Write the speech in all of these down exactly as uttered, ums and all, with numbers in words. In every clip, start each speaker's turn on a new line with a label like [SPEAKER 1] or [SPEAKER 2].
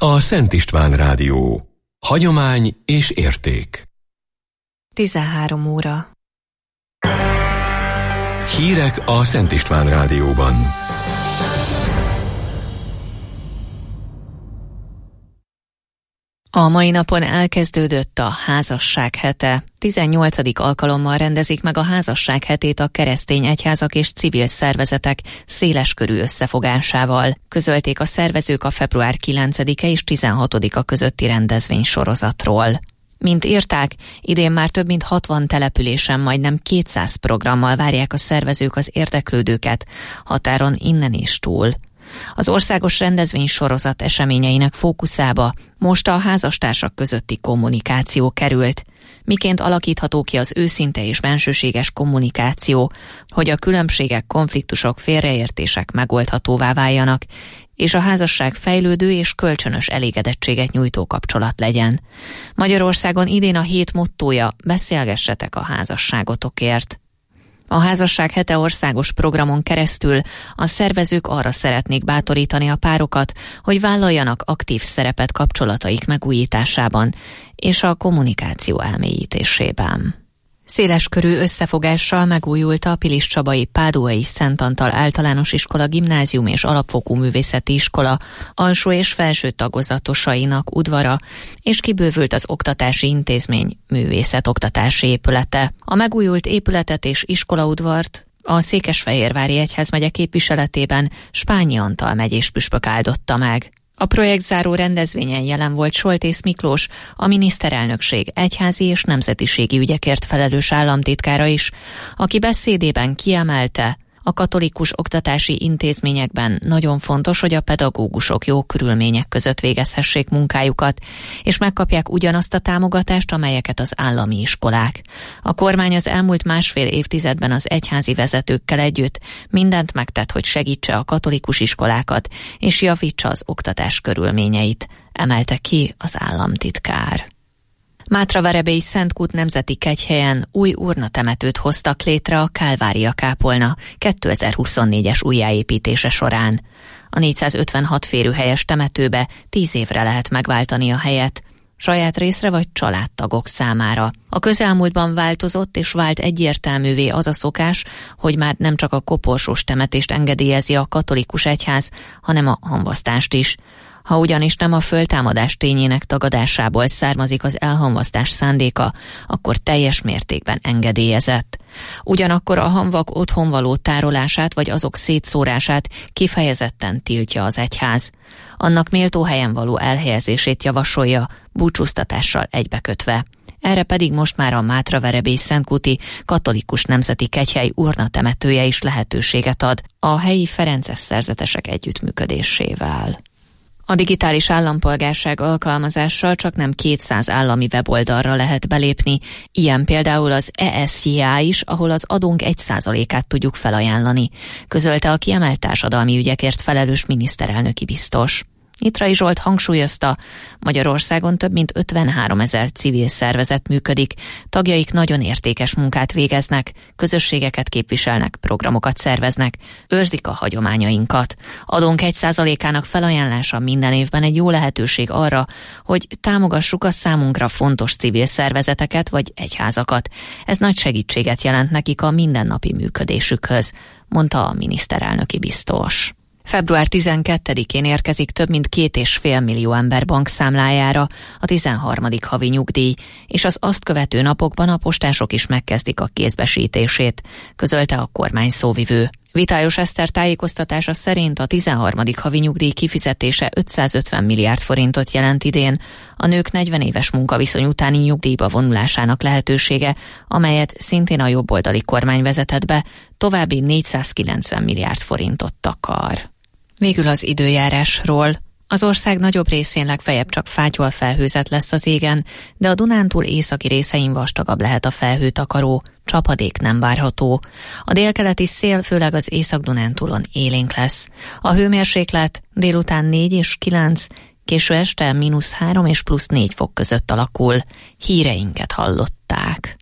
[SPEAKER 1] a Szent István Rádió. Hagyomány és érték.
[SPEAKER 2] tizenhárom óra.
[SPEAKER 1] Hírek a Szent István Rádióban.
[SPEAKER 2] A mai napon elkezdődött a házasság hete. tizennyolcadik alkalommal rendezik meg a házasság hetét a keresztény egyházak és civil szervezetek széleskörű összefogásával. Közölték a szervezők a február kilencedike és tizenhatodika közötti rendezvénysorozatról. Mint írták, idén már több mint hatvan településen majdnem kétszáz programmal várják a szervezők az érdeklődőket, határon innen és túl. Az országos rendezvénysorozat eseményeinek fókuszába most a házastársak közötti kommunikáció került. Miként alakítható ki az őszinte és bensőséges kommunikáció, hogy a különbségek, konfliktusok, félreértések megoldhatóvá váljanak, és a házasság fejlődő és kölcsönös elégedettséget nyújtó kapcsolat legyen. Magyarországon idén a hét mottója: beszélgessetek a házasságotokért. A házasság hete országos programon keresztül a szervezők arra szeretnék bátorítani a párokat, hogy vállaljanak aktív szerepet kapcsolataik megújításában és a kommunikáció elmélyítésében. Széleskörű összefogással megújult a Piliscsabai Páduai Szent Antal Általános Iskola Gimnázium és Alapfokú Művészeti Iskola alsó és felső tagozatosainak udvara, és kibővült az oktatási intézmény művészetoktatási épülete. A megújult épületet és iskolaudvart a Székesfehérvári Egyházmegye képviseletében Spányi Antal megyés püspök áldotta meg. A projektzáró rendezvényen jelen volt Soltész Miklós, a miniszterelnökség egyházi és nemzetiségi ügyekért felelős államtitkára is, aki beszédében kiemelte, a katolikus oktatási intézményekben nagyon fontos, hogy a pedagógusok jó körülmények között végezhessék munkájukat, és megkapják ugyanazt a támogatást, amelyeket az állami iskolák. A kormány az elmúlt másfél évtizedben az egyházi vezetőkkel együtt mindent megtett, hogy segítse a katolikus iskolákat, és javítsa az oktatás körülményeit, emelte ki az államtitkár. Mátraverebélyi Szentkút nemzeti kegyhelyen új urnatemetőt hoztak létre a Kálvária kápolna kétezer-huszonnégyes újjáépítése során. A négyszázötvenhat férőhelyes temetőbe tíz évre lehet megváltani a helyet, saját részre vagy családtagok számára. A közelmúltban változott és vált egyértelművé az a szokás, hogy már nem csak a koporsós temetést engedélyezi a katolikus egyház, hanem a hamvasztást is. Ha ugyanis nem a föltámadás tényének tagadásából származik az elhamvasztás szándéka, akkor teljes mértékben engedélyezett. Ugyanakkor a hamvak otthonvaló tárolását vagy azok szétszórását kifejezetten tiltja az egyház. Annak méltó helyen való elhelyezését javasolja, búcsúztatással egybekötve. Erre pedig most már a Mátraverebély Szentkúti Katolikus Nemzeti Kegyhely urnatemetője is lehetőséget ad a helyi ferences szerzetesek együttműködésével. A digitális állampolgárság alkalmazással csaknem kétszáz állami weboldalra lehet belépni, ilyen például az E S J A is, ahol az adónk egy százalékát tudjuk felajánlani, közölte a kiemelt társadalmi ügyekért felelős miniszterelnöki biztos. Nyitrai Zsolt hangsúlyozta, Magyarországon több mint ötvenháromezer civil szervezet működik, tagjaik nagyon értékes munkát végeznek, közösségeket képviselnek, programokat szerveznek, őrzik a hagyományainkat. Adónk egy százalékának felajánlása minden évben egy jó lehetőség arra, hogy támogassuk a számunkra fontos civil szervezeteket vagy egyházakat. Ez nagy segítséget jelent nekik a mindennapi működésükhöz, mondta a miniszterelnöki biztos. február tizenkettedikén érkezik több mint két és fél millió ember bankszámlájára a tizenharmadik havi nyugdíj, és az azt követő napokban a postások is megkezdik a kézbesítését, közölte a kormány szóvivő. Vitályos Eszter tájékoztatása szerint a tizenharmadik havi nyugdíj kifizetése ötszázötven milliárd forintot jelent idén, a nők negyven éves munkaviszony utáni nyugdíjba vonulásának lehetősége, amelyet szintén a jobboldali kormány vezetett be, további négyszázkilencven milliárd forintot takar. Végül az időjárásról. Az ország nagyobb részén legfeljebb csak fátyol felhőzet lesz az égen, de a Dunántúl északi részein vastagabb lehet a felhőtakaró, csapadék nem várható. A délkeleti szél főleg az Észak-Dunántúlon élénk lesz. A hőmérséklet délután négy és kilenc, késő este mínusz három és plusz négy fok között alakul. Híreinket hallották.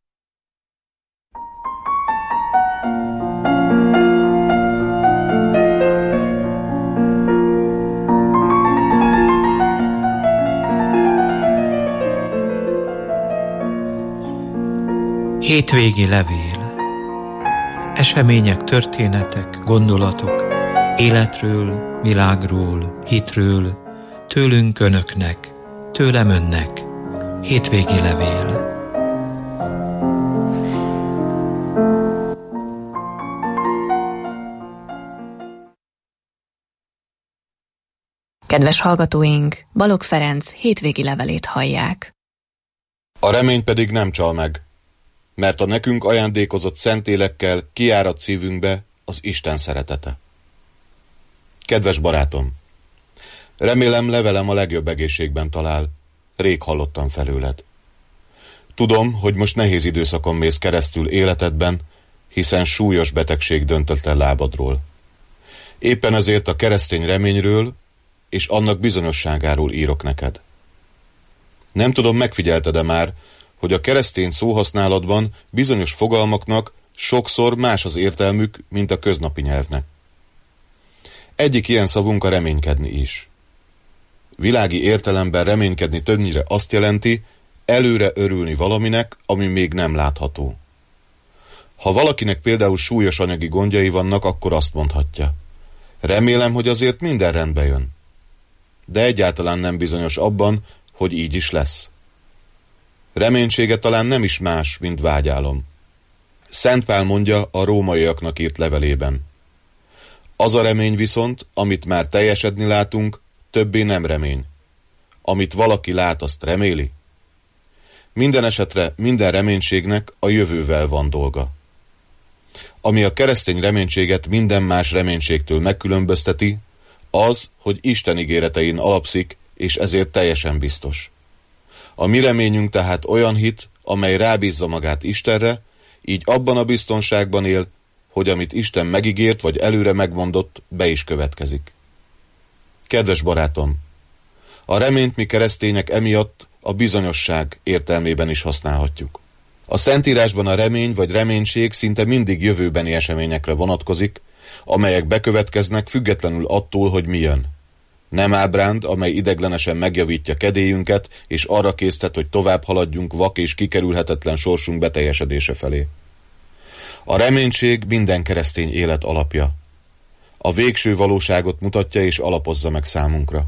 [SPEAKER 3] Hétvégi levél. Események, történetek, gondolatok, életről, világról, hitről, tőlünk önöknek, tőlem önnek. Hétvégi levél.
[SPEAKER 2] Kedves hallgatóink, Balogh Ferenc hétvégi levelét hallják.
[SPEAKER 4] A remény pedig nem csal meg, mert a nekünk ajándékozott szentélekkel kiárad szívünkbe az Isten szeretete. Kedves barátom, remélem levelem a legjobb egészségben talál, rég hallottam felőled. Tudom, hogy most nehéz időszakon mész keresztül életedben, hiszen súlyos betegség döntött el lábadról. Éppen ezért a keresztény reményről és annak bizonyosságáról írok neked. Nem tudom, megfigyelted-e már, hogy a keresztény szóhasználatban bizonyos fogalmaknak sokszor más az értelmük, mint a köznapi nyelvnek. Egyik ilyen szavunk a reménykedni is. Világi értelemben reménykedni többnyire azt jelenti, előre örülni valaminek, ami még nem látható. Ha valakinek például súlyos anyagi gondjai vannak, akkor azt mondhatja: remélem, hogy azért minden rendbe jön. De egyáltalán nem bizonyos abban, hogy így is lesz. Reménysége talán nem is más, mint vágyálom. Szent Pál mondja a rómaiaknak írt levelében: az a remény viszont, amit már teljesedni látunk, többé nem remény. Amit valaki lát, azt reméli. Minden esetre minden reménységnek a jövővel van dolga. Ami a keresztény reménységet minden más reménységtől megkülönbözteti, az, hogy Isten ígéretein alapszik, és ezért teljesen biztos. A mi reményünk tehát olyan hit, amely rábízza magát Istenre, így abban a biztonságban él, hogy amit Isten megígért vagy előre megmondott, be is következik. Kedves barátom, a reményt mi keresztények emiatt a bizonyosság értelmében is használhatjuk. A Szentírásban a remény vagy reménység szinte mindig jövőbeni eseményekre vonatkozik, amelyek bekövetkeznek függetlenül attól, hogy mi jön. Nem ábránd, amely ideglenesen megjavítja kedélyünket, és arra késztet, hogy tovább haladjunk vak és kikerülhetetlen sorsunk beteljesedése felé. A reménység minden keresztény élet alapja. A végső valóságot mutatja és alapozza meg számunkra.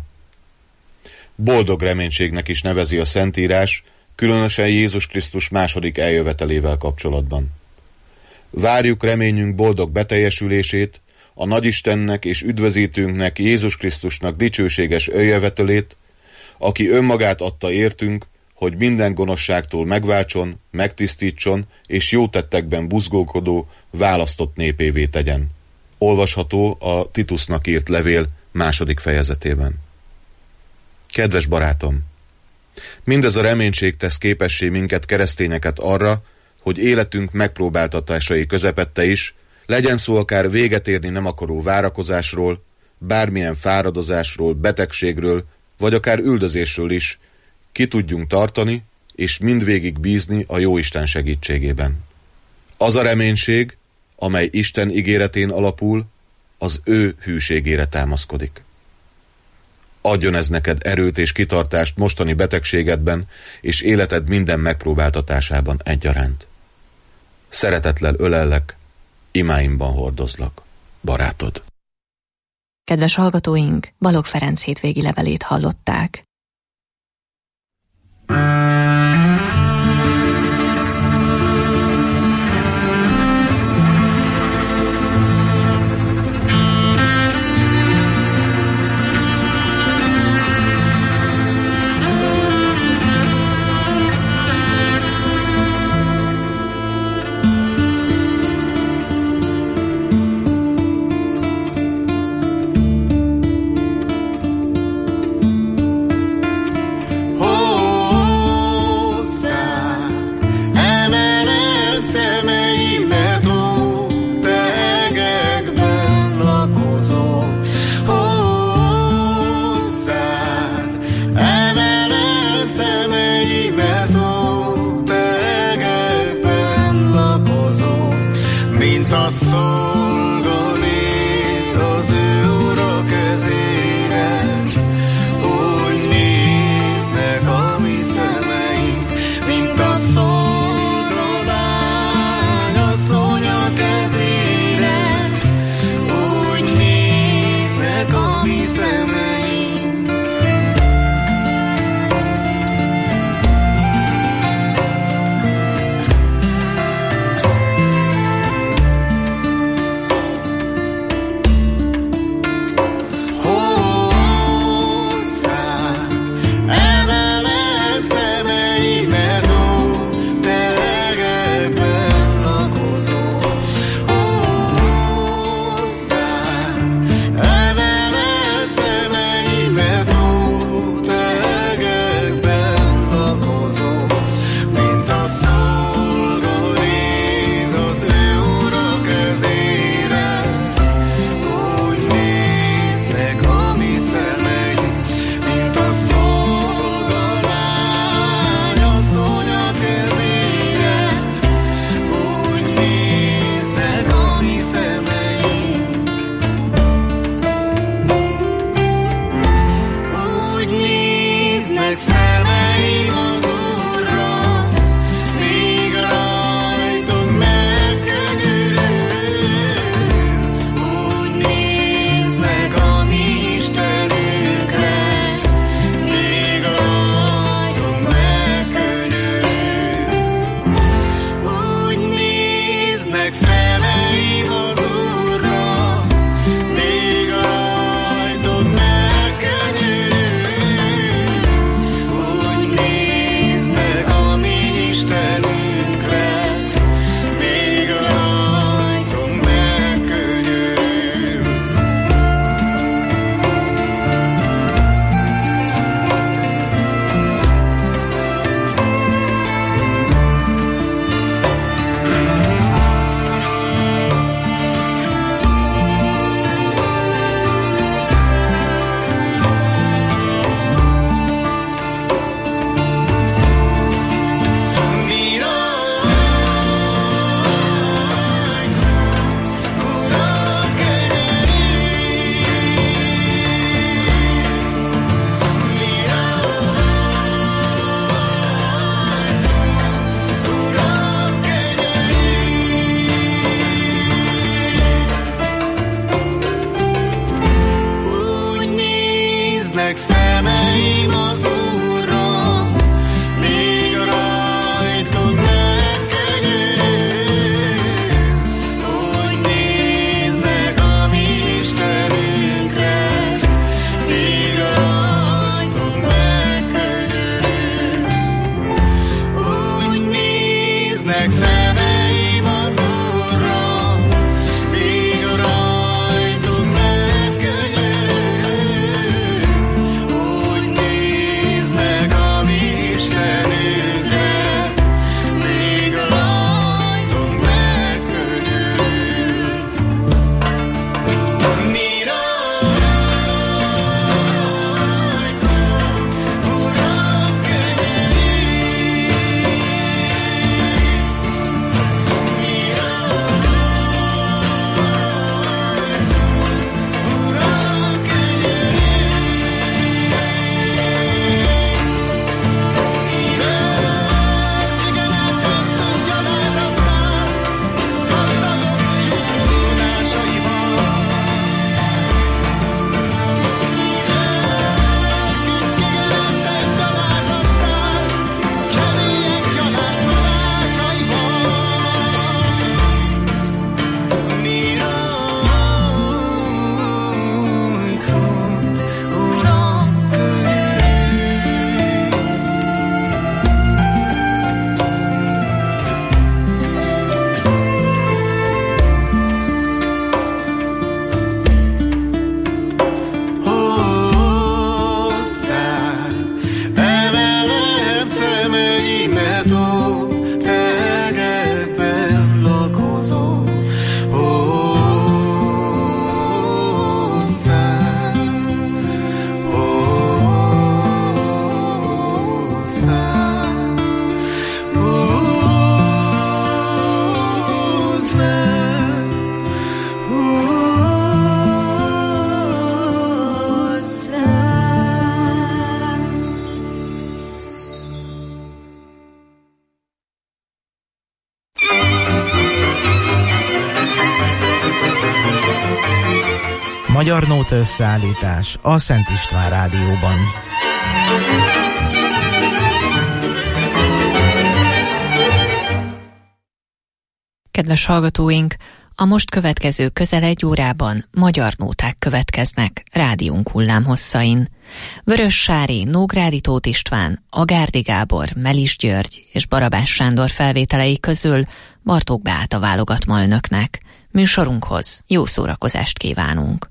[SPEAKER 4] Boldog reménységnek is nevezi a Szentírás, különösen Jézus Krisztus második eljövetelével kapcsolatban. Várjuk reményünk boldog beteljesülését, a Nagyistennek és üdvözítőnknek, Jézus Krisztusnak dicsőséges eljövetelét, aki önmagát adta értünk, hogy minden gonoszságtól megváltson, megtisztítson, és jó tettekben buzgókodó, választott népévé tegyen. Olvasható a Titusnak írt levél második fejezetében. Kedves barátom! Mindez a reménység tesz képessé minket, keresztényeket arra, hogy életünk megpróbáltatásai közepette is, legyen szó akár véget érni nem akaró várakozásról, bármilyen fáradozásról, betegségről, vagy akár üldözésről is, ki tudjunk tartani, és mindvégig bízni a Jóisten segítségében. Az a reménység, amely Isten ígéretén alapul, az ő hűségére támaszkodik. Adjon ez neked erőt és kitartást mostani betegségedben, és életed minden megpróbáltatásában egyaránt. Szeretettel ölellek, imáimban hordozlak, barátod.
[SPEAKER 2] Kedves hallgatóink, Balogh Ferenc hétvégi levelét hallották.
[SPEAKER 5] Magyar Nóta összeállítás a Szent István Rádióban.
[SPEAKER 2] Kedves hallgatóink, a most következő közel egy órában magyar nóták következnek rádiónk hullámhosszain. Vörös-Sári, Nógrádi Tóth István, Agárdi Gábor, Melis György és Barabás Sándor felvételei közül Bartók Beáta válogat ma önöknek. Műsorunkhoz jó szórakozást kívánunk!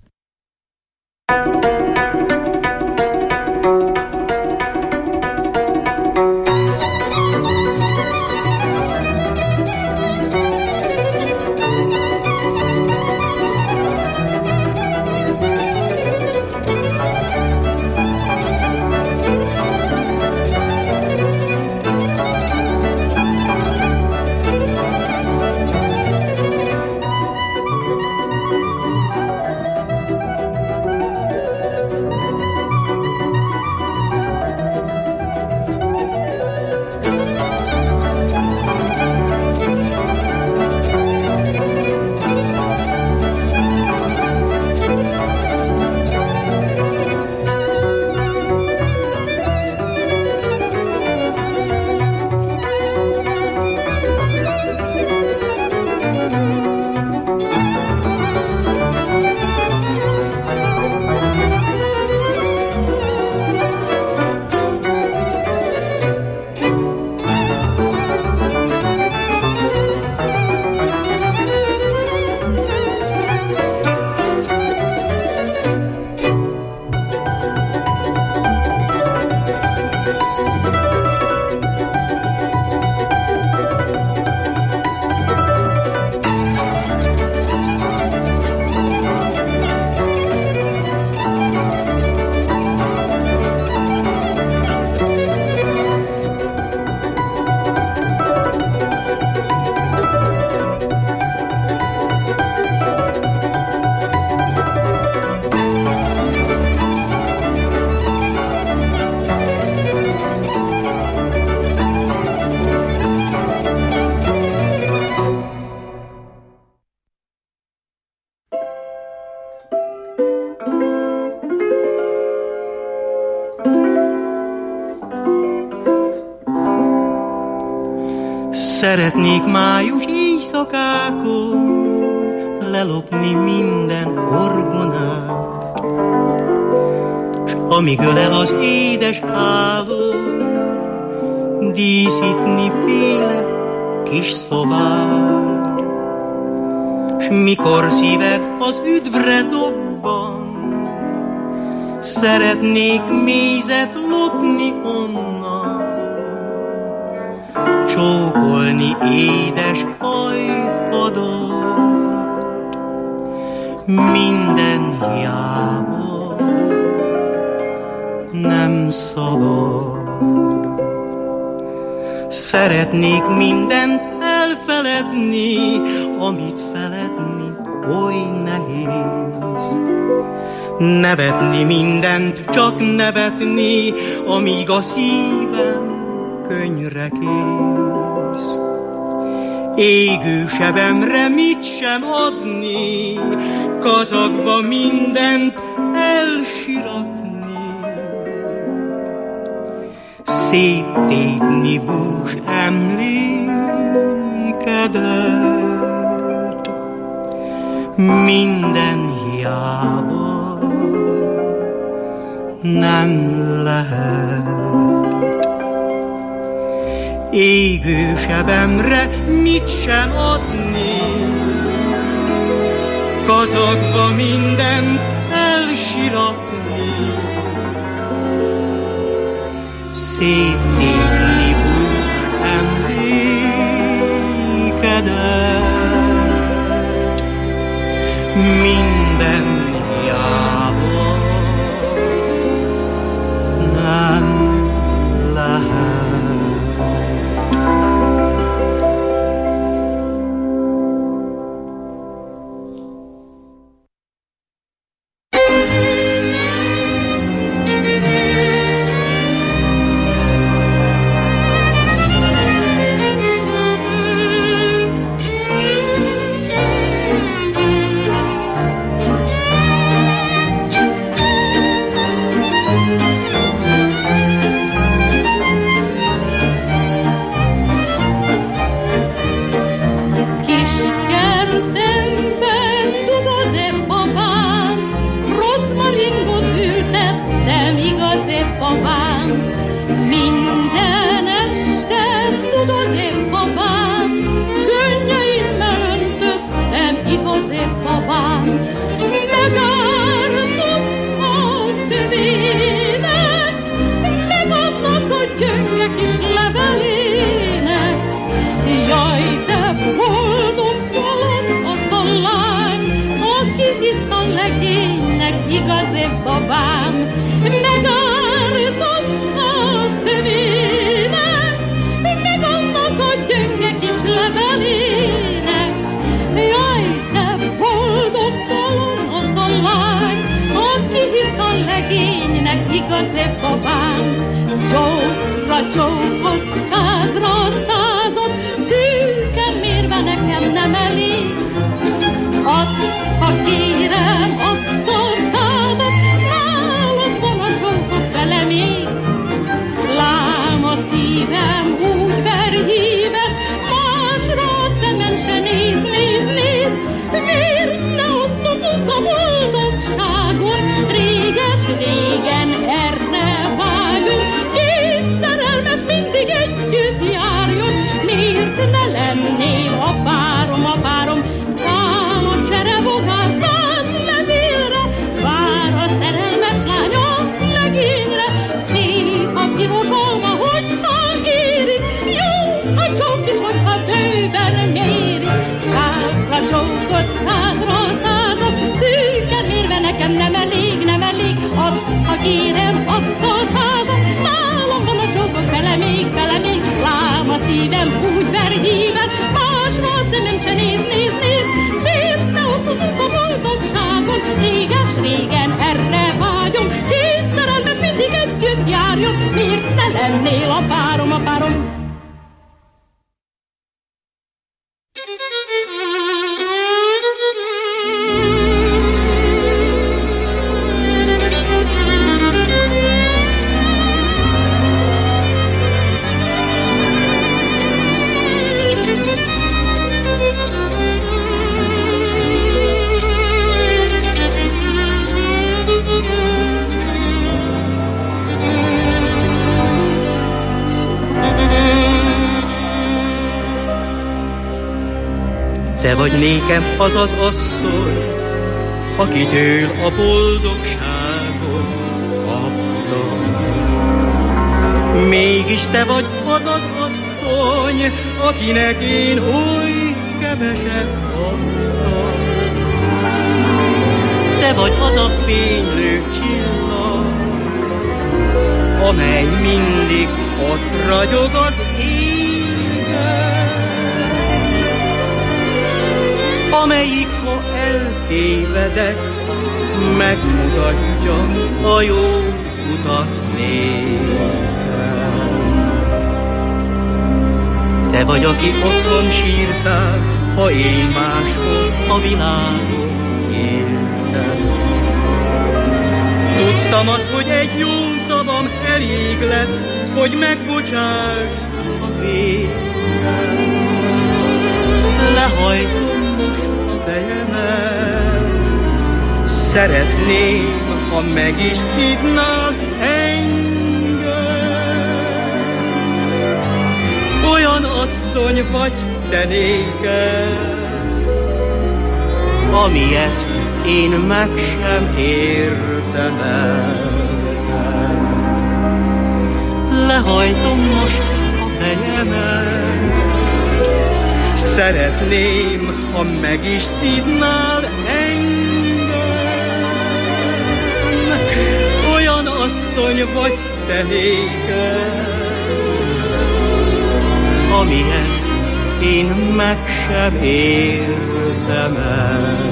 [SPEAKER 6] Szeretnék május éjszakákon lelopni minden orgonát, s amíg ölel az édes álom, díszítni féle kis szobád, s mikor szíved az üdvre dobban, szeretnék mézet lopni onnan, csókolni édes ajkadat, minden hiába nem szabad. Szeretnék mindent elfeledni, amit feledni oly nehéz. Nevetni mindent, csak nevetni, amíg a szívem könnyre kész. Égő sebemre mit sem adni, kacagva mindent elsiratni. Széttépni bús emlékedet, minden hiába nem lehet. Égő sebemre mit sem adni, kacagva mindent elsiratni. Széttépni bús emlékedet, minden hiába nem lehet.
[SPEAKER 7] Régen erre vágyunk, két szerelmes mind
[SPEAKER 6] Te vagy nékem az az asszony, akitől a boldogságot kaptam. Mégis te vagy az az asszony, akinek én oly keveset adtam. Te vagy az a fénylő csillag, amely mindig ott ragyog az égen, amelyik, ha eltévedek, megmutatja a jó utat nékem. Te vagy, aki otthon sírtál, ha én máshol a világon éltem. Tudtam azt, hogy egy jó szavam elég lesz, hogy megbocsáss a végem. Lehajtom most a fejemet, szeretném, ha meg is szidnál engem. Olyan asszony vagy te nékem, amilyet én meg sem érdemeltem. Lehajtom most a fejemet, szeretném, ha meg is szidnál engem. Olyan asszony vagy te nékem, amilyet én meg sem érdemeltem.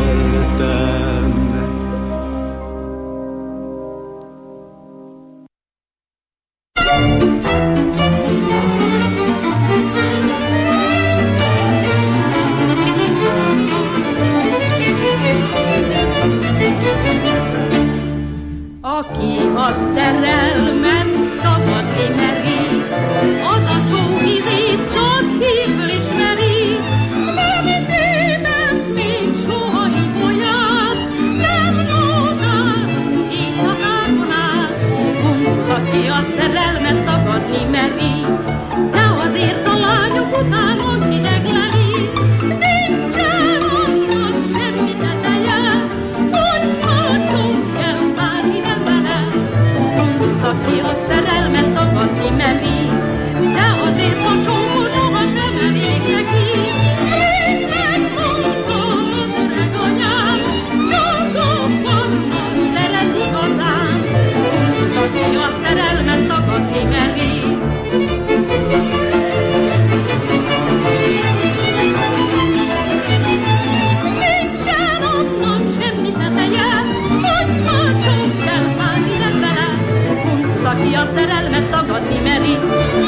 [SPEAKER 7] Aki a szerelmet tagadni meri, az a csókizét csak hívből ismeri. Nem tévedt még soha ibolyát, nem nódázunk éjszakákon át. Mondd, aki a szerelmet tagadni meri, de azért a lányok után mond hidegleli. Nincsen annak semmi teteje, hogyha csók kell bárki nem vele. Mondd, aki a szerelmet tagadni meri, de azért a csókon soha sem elég neki. Én megmondtam az öreg anyám, csak abbannak szeret igazán. Mondd, aki a szerelmet tagadni meri. Nincsen annak semmi teteje, hogyha csók kell bárki nem vele. Mondd, aki a szerelmet tagadni meri.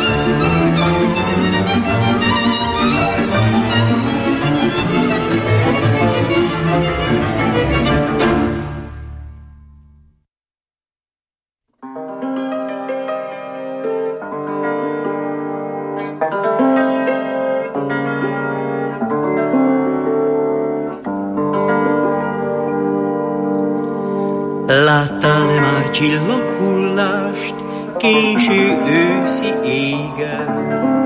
[SPEAKER 6] Láttál-e már csillaghullást késő őszi égen?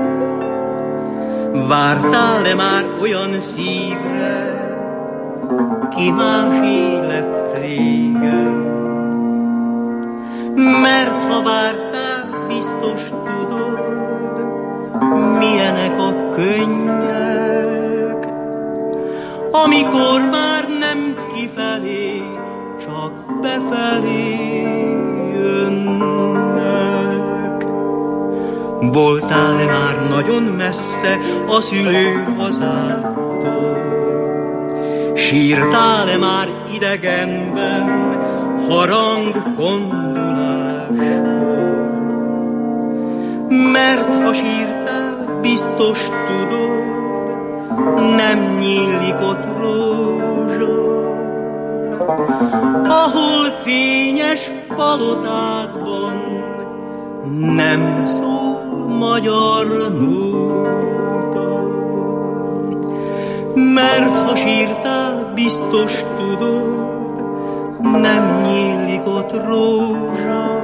[SPEAKER 6] Vártál-e már olyan szívre, ki más élet régen? Mert ha vártál, biztos tudod, milyenek a könnyek, amikor már nem kifelé, csak befelé jönnek. Voltál-e már nagyon messze a szülőhazától? Sírtál-e már idegenben harang konduláskor? Mert ha sírtál, biztos tudod, nem nyílik ott rózsa. Ahol fényes palotákban nem szól magyar nóta. Mert ha sírtál, biztos tudod, nem nyílik ott rózsa.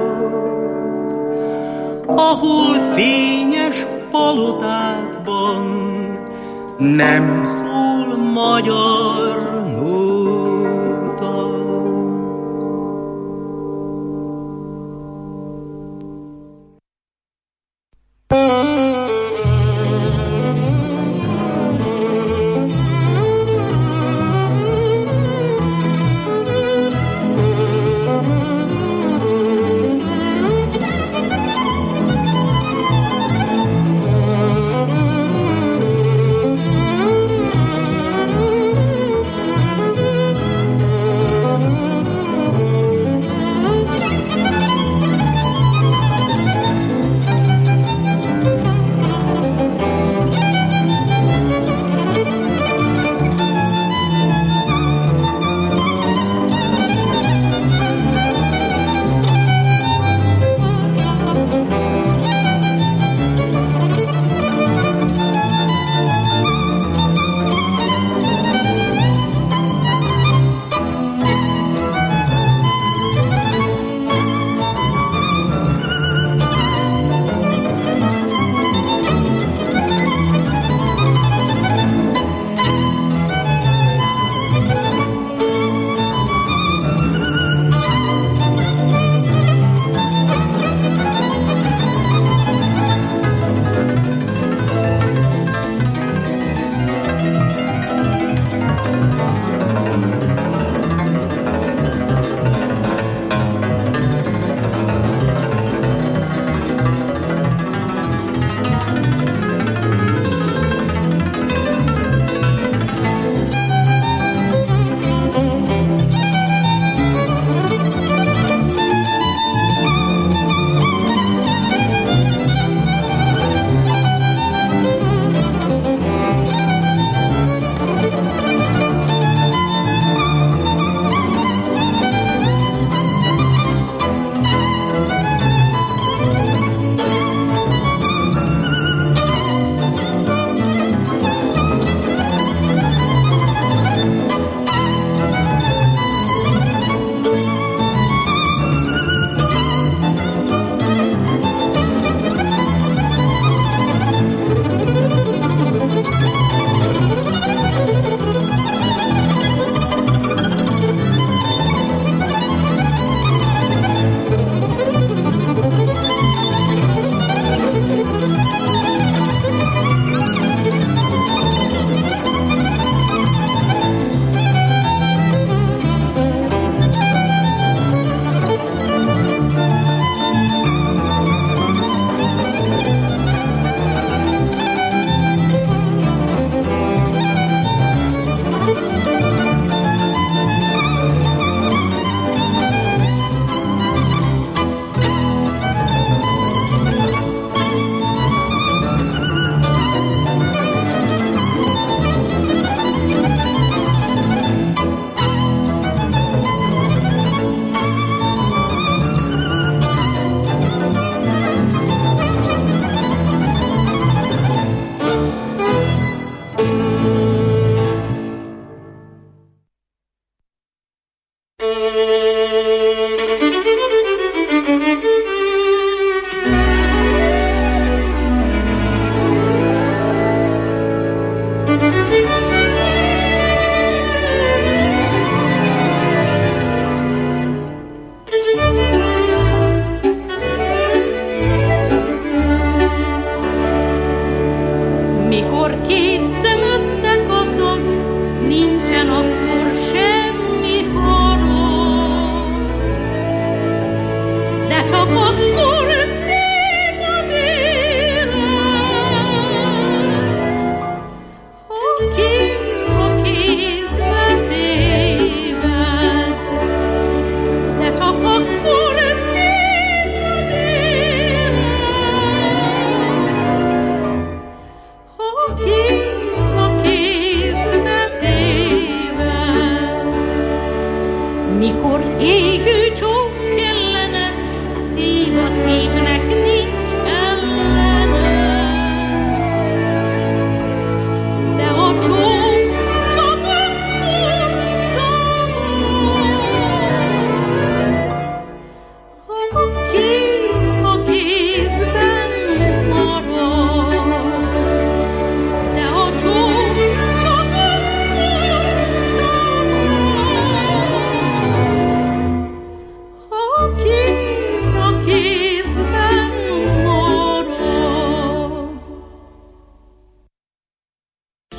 [SPEAKER 6] Ahol fényes palotákban nem szól magyar nóta.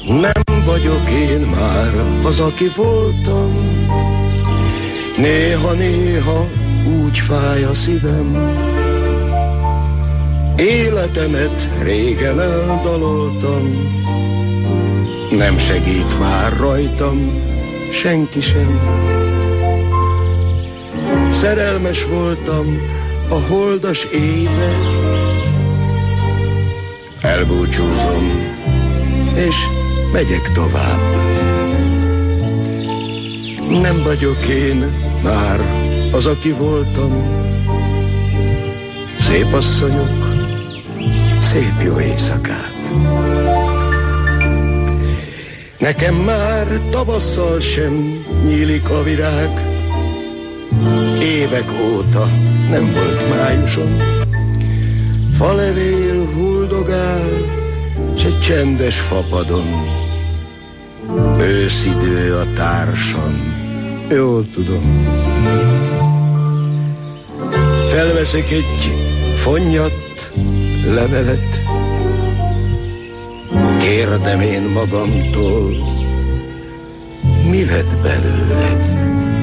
[SPEAKER 8] Nem vagyok én már az, aki voltam. Néha-néha úgy fáj a szívem. Életemet régen eldaloltam. Nem segít már rajtam senki sem. Szerelmes voltam a holdas éjbe. Elbúcsúzom, és megyek tovább. Nem vagyok én már az, aki voltam. Szép asszonyok, szép jó éjszakát. Nekem már tavasszal sem nyílik a virág. Évek óta nem volt májuson. Falevél huldogál, s egy csendes fapadon. Őszidő a társam, jól tudom. Felveszek egy fonnyat, levelet. Kérdem én magamtól, mi lett belőled?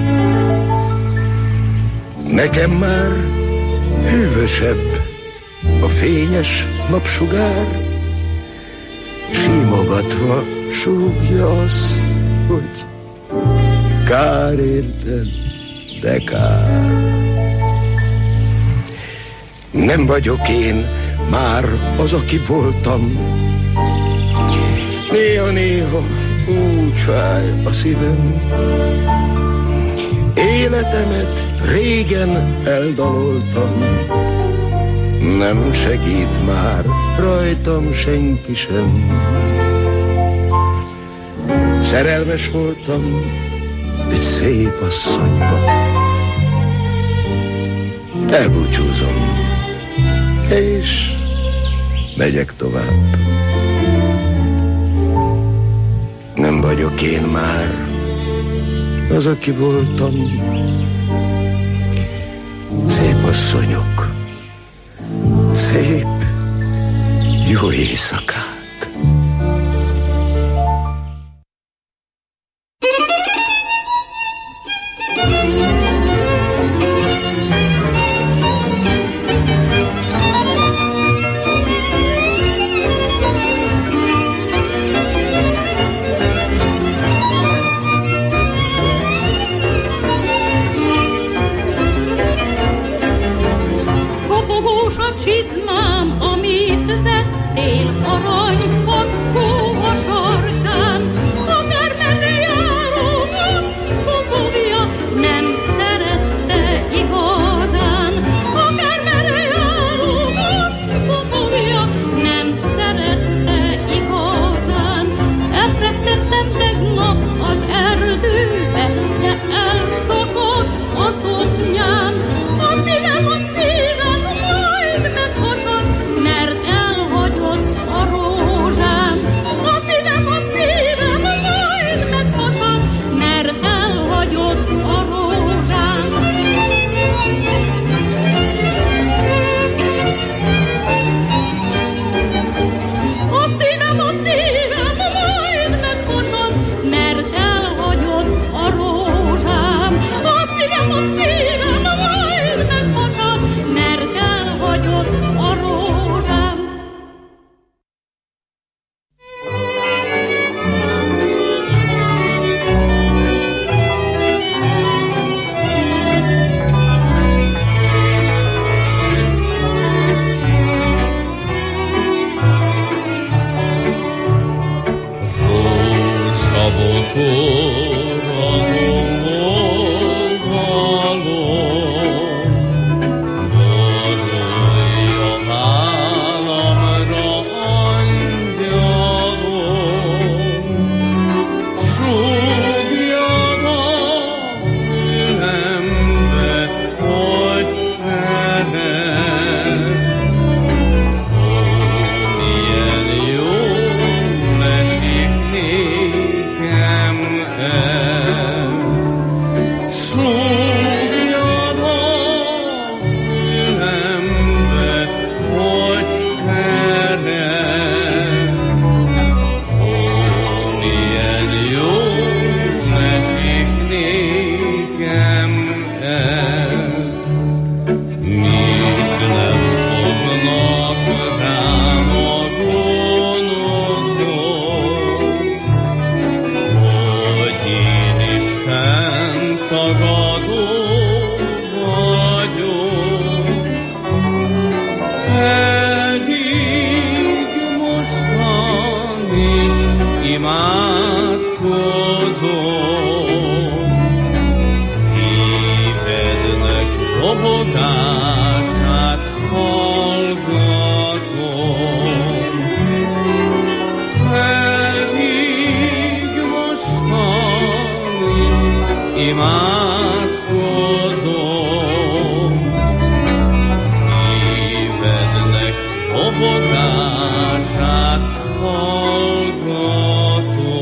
[SPEAKER 8] Nekem már hűvösebb a fényes napsugár. Simogatva súgja azt, hogy kár érted, de kár. Nem vagyok én már az, aki voltam. Néha-néha úgy fáj a szívem. Életemet régen eldaloltam. Nem segít már rajtam senki sem. Szerelmes voltam egy szép asszonyba. Elbúcsúzom, és megyek tovább. Nem vagyok én már az, aki voltam. Szép asszonyok, szép jó éjszakát.
[SPEAKER 9] Nékem
[SPEAKER 6] imádkozom, szívednek dobogását hallgatom, pedig mostan is imádkozom, szívednek dobogását hallgatom.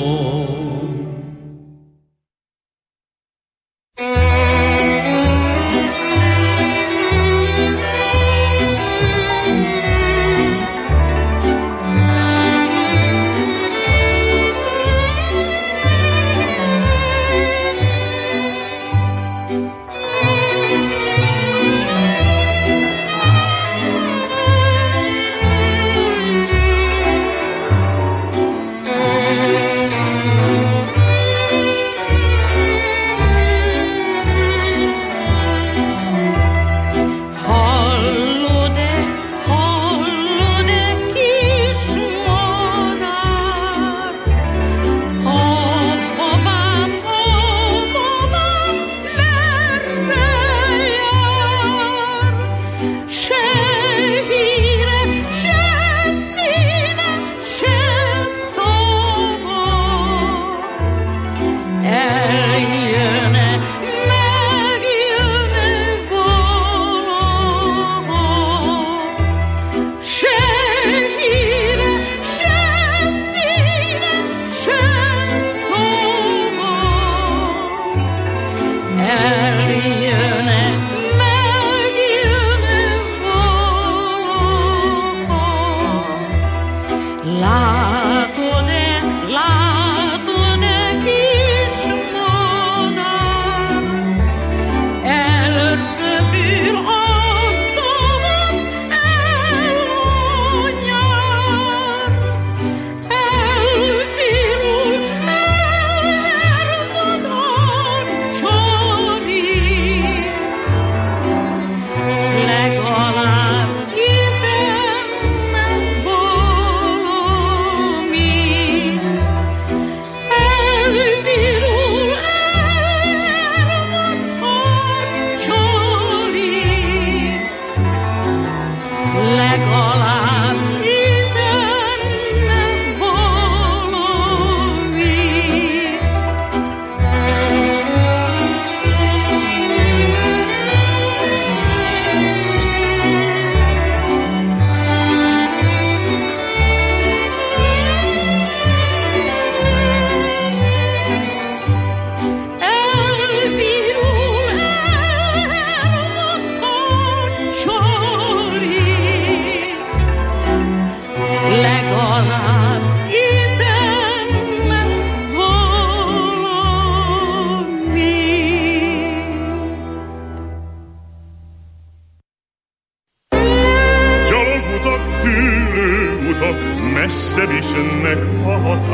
[SPEAKER 9] messze visznek a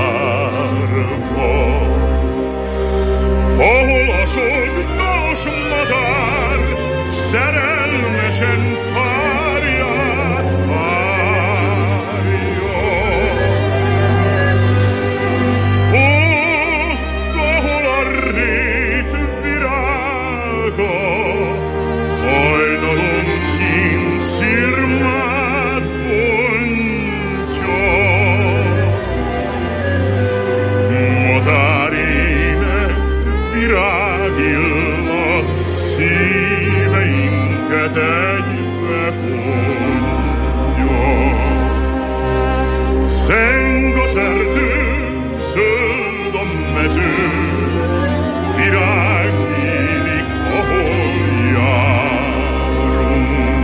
[SPEAKER 9] határba, ahol a sok dalos madár szerelmesen párját várja. Ott, ahol a rét virága hajnalonként szirmát bontja, madárének virágillat szíveinket egybe fonja. Zeng az erdő, zöld a mező, virág nyílik, ahol járunk.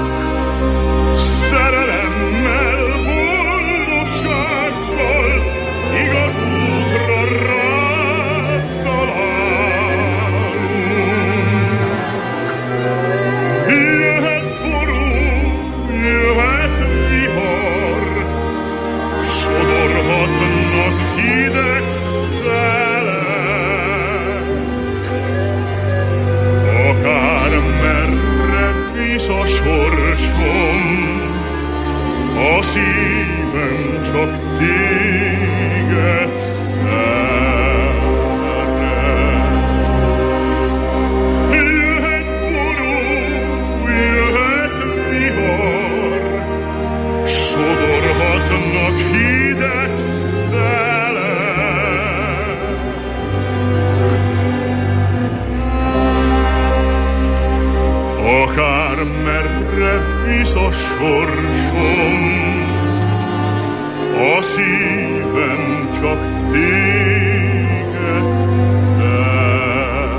[SPEAKER 9] Szerelemmel, boldogsággal igaz útra rátalálunk. Jöhet ború, jöhet vihar, sodorhatnak hideg szelek. Akár merre visz a sorsom, a szívem csak téged a szívem csak téged szeret.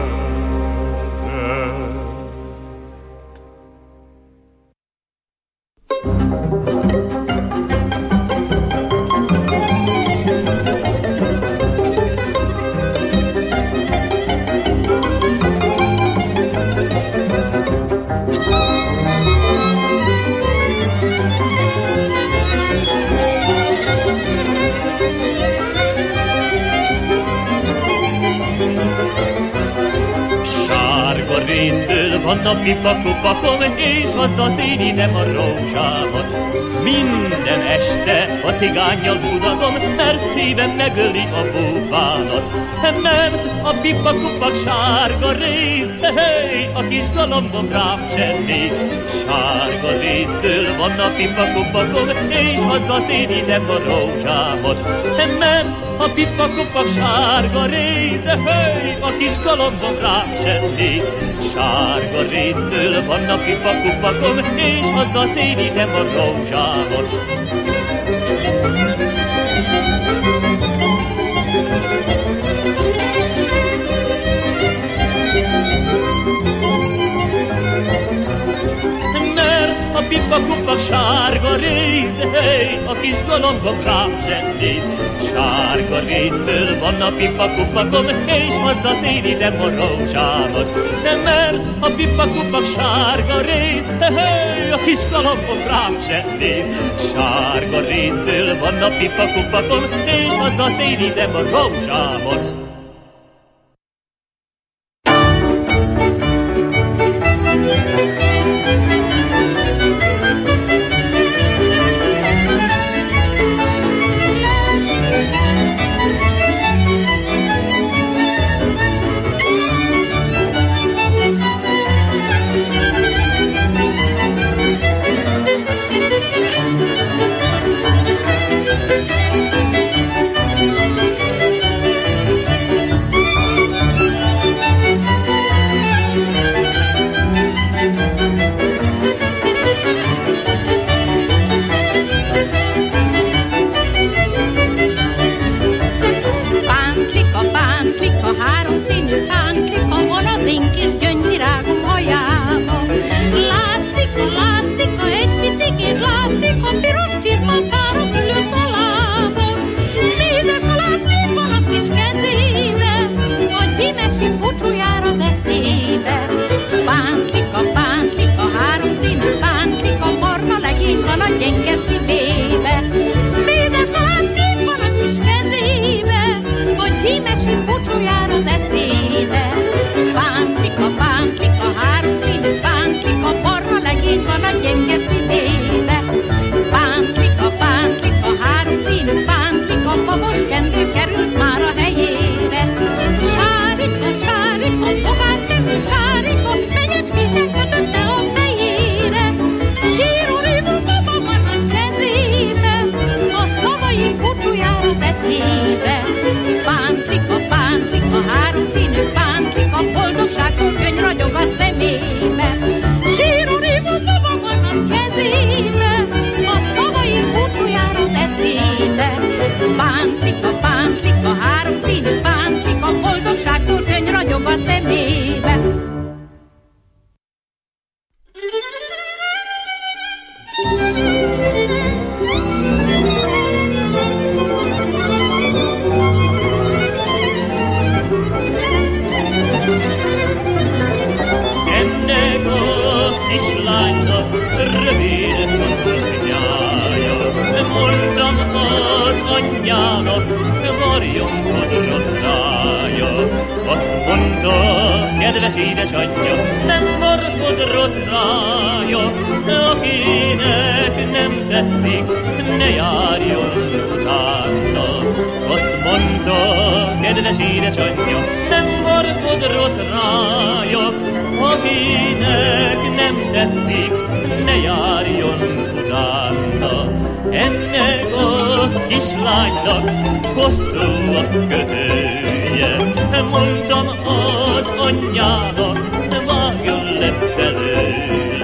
[SPEAKER 10] Van a pipa-kupakom, és haza szédítem a rózsámat. Minden este a cigánnyal húzatom, mert szívem megöli a búbánat. Mert a pipa-kupak sárga rész, hey, a kis galambom rám sem néz. Sárga részből van a pipa-kupakom, és haza szédítem a rózsámat. Mert a pipa-kupak sárga rész, hey, a kis galambom rám sem néz. Sárga részből van a pipa-kupakom, és haza szédítem a rózsámat. Mert a pipa-kupak sárga rész, hey, a kis galambom rám sem néz. Sárga részből van a pipa-kupakom, és haza szédítem a rózsámat. De mert a pipa-kupak sárga rész, hey, a kis galambom rám sem néz. Sárga részből van a pipa-kupakom, és haza szédítem a rózsámat.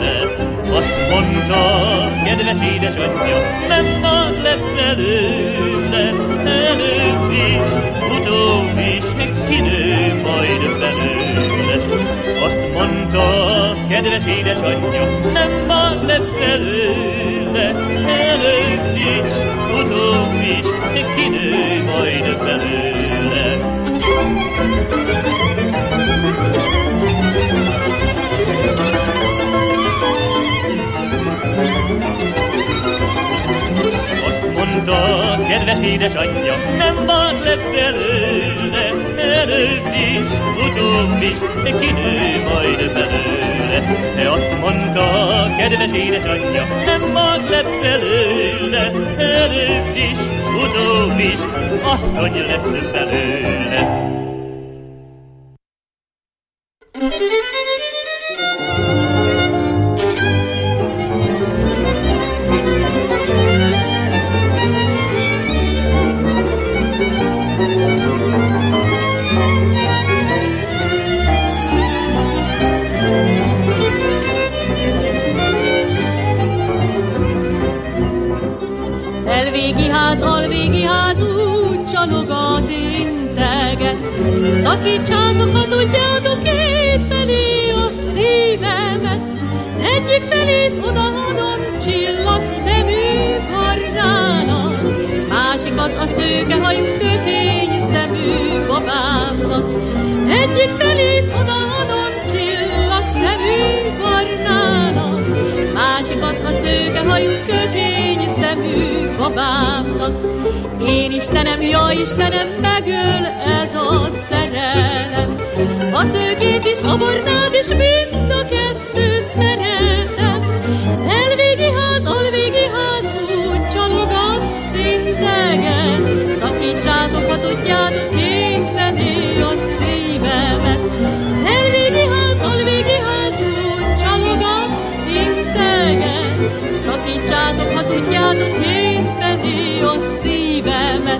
[SPEAKER 10] Azt mondta, kedves édesanyja, nem vág le belőle. édesanyja nem vág le belőle, előbb is, utóbb is, kinő majd belőle. Azt mondta, kedves édesanyja, nem vág le belőle, előbb is, utóbb is, kinő majd belőle. Azt mondta, kedves édesanyja, nem vág le belőle, előbb is, utóbb is, asszony lesz belőle.
[SPEAKER 7] Felvégi ház, alvégi ház úgy csalogat, integet. Szakítsátok, ha tudjátok, két felé a szívemet. Egyik felét odaadom csillagszemű barnának, másikat a szőkehajú kökény szemű babámnak. Egyik felét odaadom csillagszemű barnának, másikat a szőkehajú kökény szemű babámnak. Én Istenem, ja Istenem, megöl ez a szerelem. A szőkét is, a barnát is, mind a kettőt szeretem. Felvégi ház, alvégi ház úgy csalogat, integet. Szakítsátok, ha tudjátok, két felé a szívemet. Felvégi ház, alvégi ház úgy csalogat, integet. Szakítsátok, ha tudjátok, két felé a szívemet.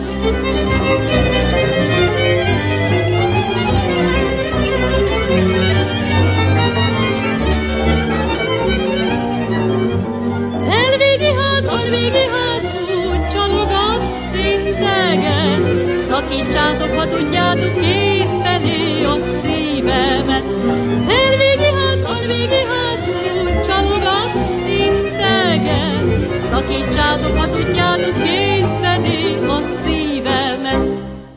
[SPEAKER 7] Felvégi ház, alvégi ház úgy csalogat, integet. Szakítsátok, ha tudjátok, két felé a szívemet. Felvégi ház, alvégi ház úgy csalogat, integet. Szakítsátok, ha tudjátok, két felé a szívemet.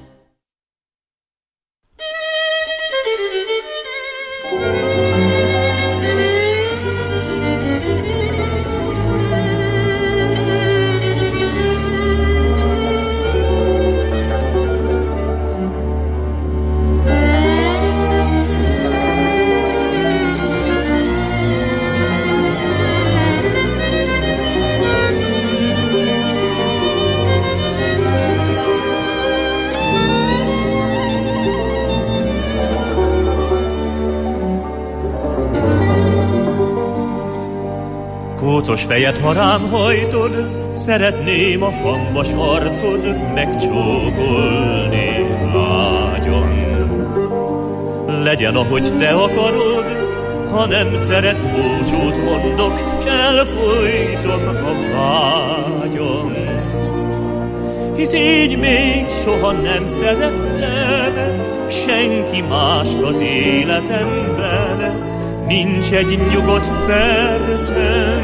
[SPEAKER 10] Kócos fejed, ha rám hajtod, szeretném a hambas arcod megcsókolni lágyan. Legyen, ahogy te akarod, ha nem szeretsz, búcsút mondok, s elfolytom a vágyam. Hisz így még soha nem szerettem senki mást az életemben, nincs egy nyugodt percem,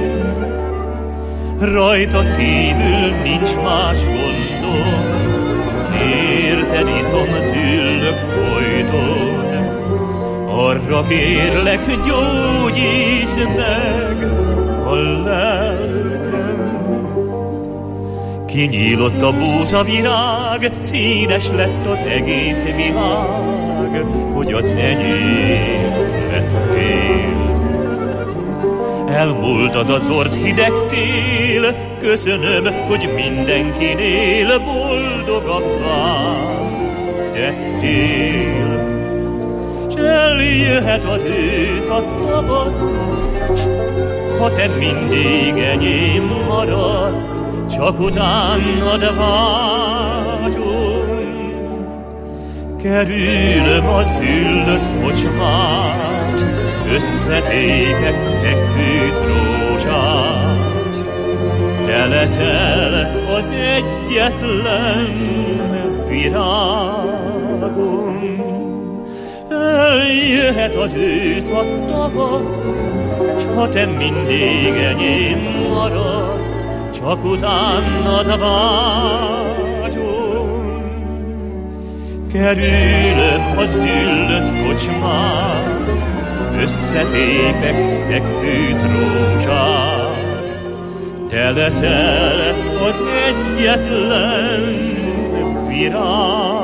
[SPEAKER 10] rajtad kívül nincs más gondom, érted iszom, züllök folyton. Arra kérlek, gyógyítsd meg a lelkem. Kinyílott a búzavirág, színes lett az egész világ, hogy az enyém lettél. Elmúlt az a zord hideg tél, köszönöm, hogy mindenkinél boldogabbá tettél. S eljöhet az ősz, a tavasz, ha te mindig enyém maradsz, csak utánad vágyom. Kerülöm a züllött kocsmát, összetépek szegfűt rózsát. Te leszel az egyetlen virágom. Eljöhet az ősz, a tavasz, s ha te mindig enyém maradsz, csak utánad vágyom. Kerülöm a züllött kocsmát, összetépek szegfűt rózsát, te leszel az egyetlen virágom.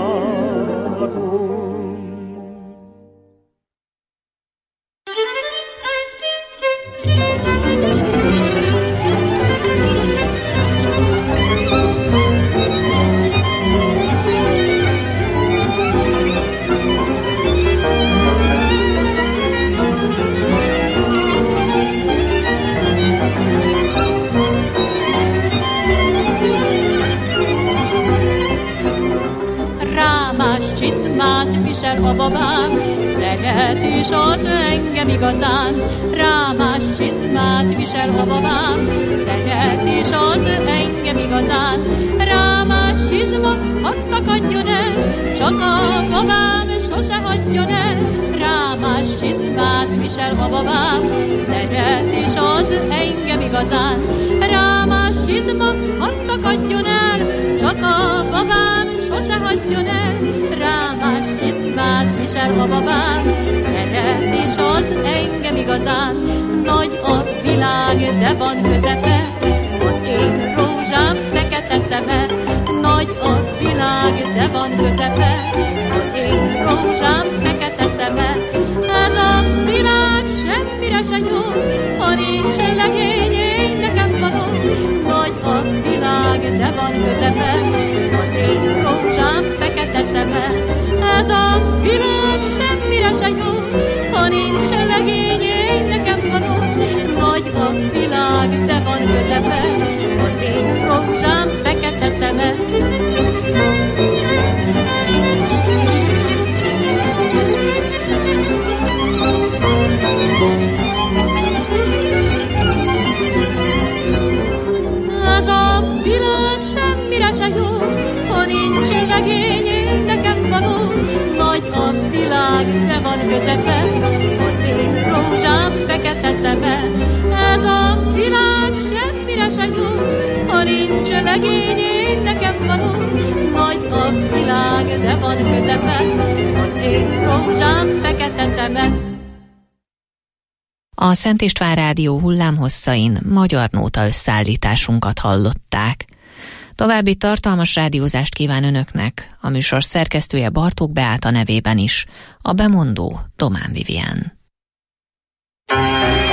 [SPEAKER 7] A babám szeret és az engem igazán, rámás csizmát visel a babám, szeret és az engem igazán, rámás csizma, hadd szakadjon el, csak a babám sose hagyjon el, rámás csizmát visel a babám, szeret és az engem igazán, rámás csizma, hadd szakadjon el, csak a babám sose hagyjon el, rámás csizmát visel a babám, szeret és az engem igazán. Nagy a világ, de van közepe, az én rózsám fekete szeme. Nagy a világ, de van közepe, az én rózsám fekete szeme. Ez a világ semmire se jó, ha nincs egy legény, én nekem való. Nagy a világ, de van közepe, az én rózsám fekete szeme. Ez a világ semmire se jó, ha nincs legény, én nekem való. Nagy a világ, de van közepe, az én rózsám fekete szeme. Ez a világ semmire se jó, ha nincs legény, én nekem való. Nagy a világ, de van közepe, az én rózsám fekete szeme. Ez a világ semmire se jó, ha nincs legény, én nekem való. Nagy a világ, de van közepe, az én rózsám fekete szeme.
[SPEAKER 2] A Szent István Rádió hullámhosszain magyar nóta összeállításunkat hallották. További tartalmas rádiózást kíván önöknek, a műsor szerkesztője Bartók Beáta nevében is, a bemondó Domán Vivien.